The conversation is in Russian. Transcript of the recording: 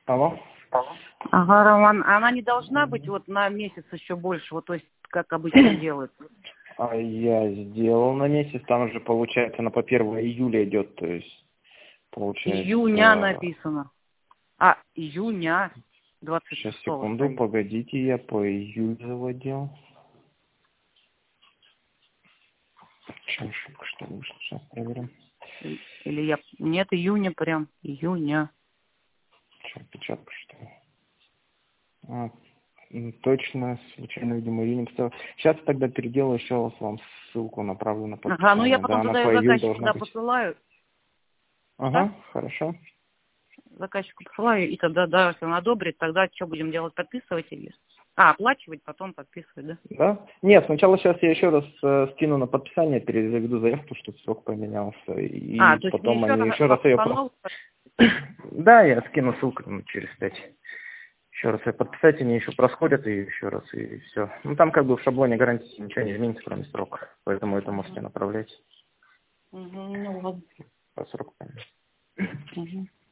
Алло? Ага, Роман, она не должна быть вот на месяц еще больше, вот то есть как обычно делают? А я сделал на месяц, там уже получается она по 1 июля идет, то есть получается... Июня написано. А, июня 26-го. Сейчас, секунду, погодите, я по июлю заводил. Сейчас ошибка, что вышло, сейчас проверим. Или я... Нет, июня прям, июня. Сейчас, печатка, что ли? Точно, случайно, видимо, июня писал. Сейчас тогда переделаю, еще раз вам ссылку направлю на подписание. Ага, ну я потом да, тогда по июлю заказчику должна быть. посылаю. Ага, Да? хорошо. Заказчику посылаю, и тогда, да, если он одобрит, тогда что будем делать, подписывать или... А, оплачивать, потом подписывать, да? Да? Нет, сначала сейчас я еще раз скину на подписание, перезаведу заявку, чтобы срок поменялся. И То есть мне потом еще они раз еще раз ее... по новой... Да, я скину ссылку через 5. Еще раз ее подписать, они еще просходят ее еще раз, и все. Ну, там как бы в шаблоне гарантии ничего не изменится, кроме срока. Поэтому это можете направлять Ну ладно. по сроку. Угу.